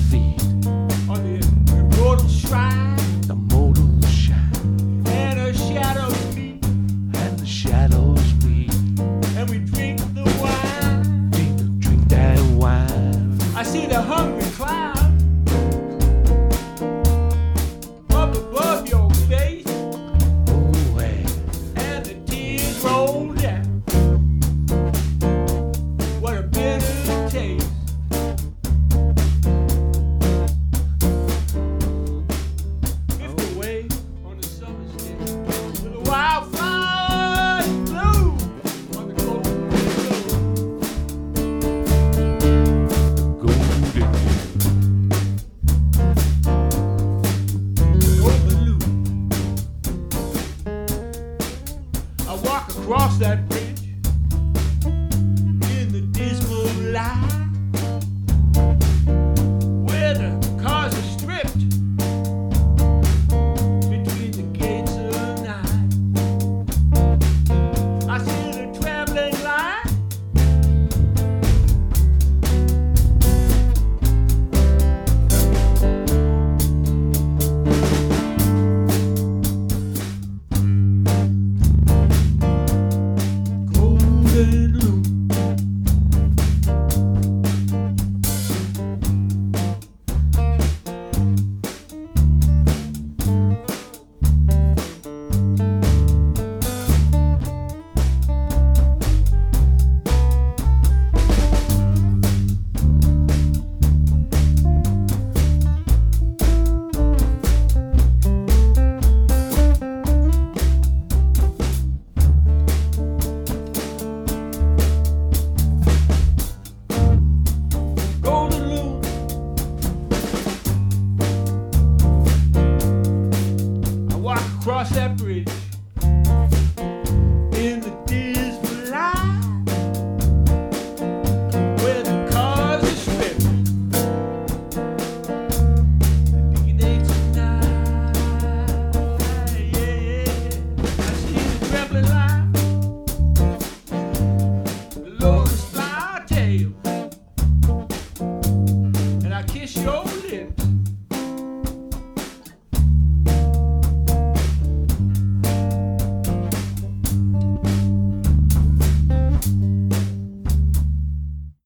feet. On the immortal shrine, The mortal shine and the shadows meet, and the shadows meet. and we drink the wine. Drink that wine. I see the hungry cloud up above your face, Oh, hey. and the tears roll down. What a bitter taste. Drift away on the summer's day, with the wildflowers bloom on the golden globe. Golden. Overlook. I walk across that bridge in the dismal light, where the cars are stripped between the gates of night. I see the traveling light. Golden loop. Golden loop. I walk across that bridge